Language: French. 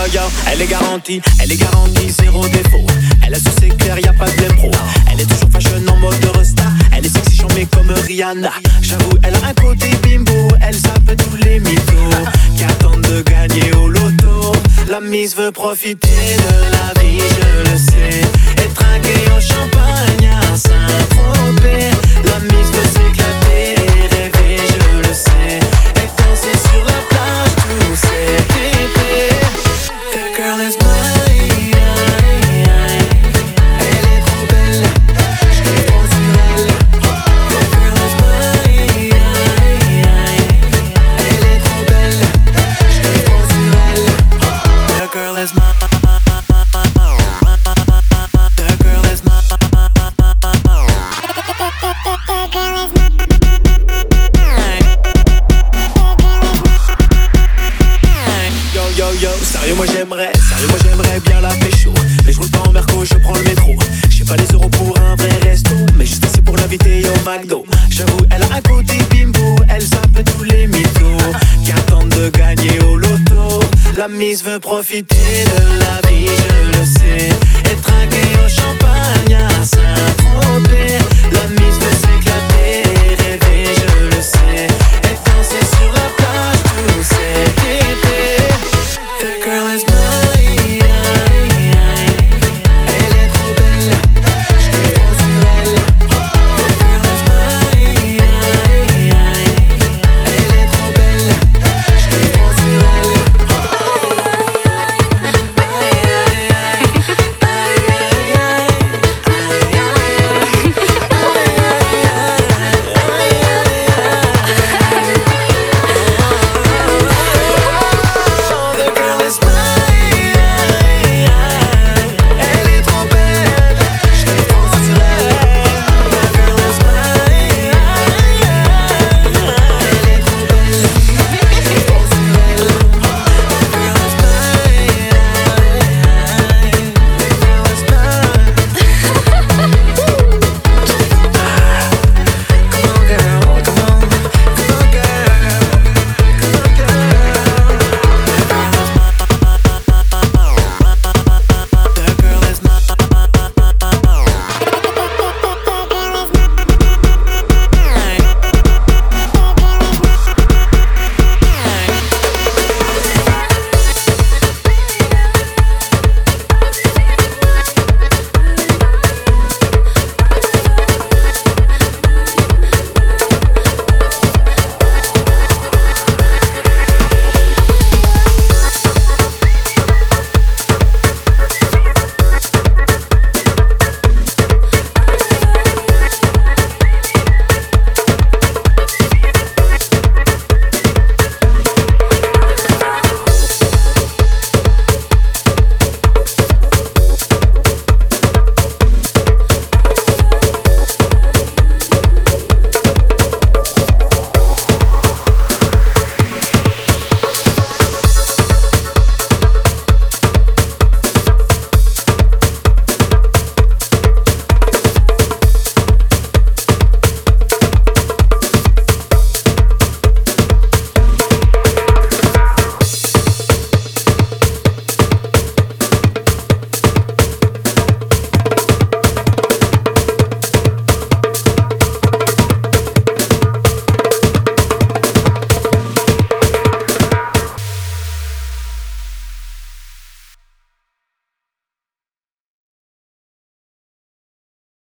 yo, elle est garantie, zéro défaut. Elle a su c'est clair, y'a pas de l'impro. Elle est toujours fashion en mode resta. Elle est sexy chambée comme Rihanna. J'avoue, elle a un côté bimbo. Elle zappe tous les mythos qui attendent de gagner au loto. La mise veut profiter de la vie, je le sais. Et trinquer au champagne à Saint-Tropez. La mise veut s'éclater et rêver, je le sais. Et danser sur la plage, tous ces pépés. That girl is mine. Elle est trop belle, je te prends sur elle. That girl is mine. Elle est trop belle, je te prends sur elle. That girl is mine. Sérieux moi j'aimerais bien la pécho. Mais je roule pas en Merco, je prends le métro. J'ai pas les euros pour un vrai resto, mais juste assez pour l'inviter au McDo. J'avoue elle a un côté bimbo. Elle zappe tous les mythos qui attendent de gagner au loto. La mise veut profiter de la vie, je le sais. Et trinquer au champagne à Saint-Tropez.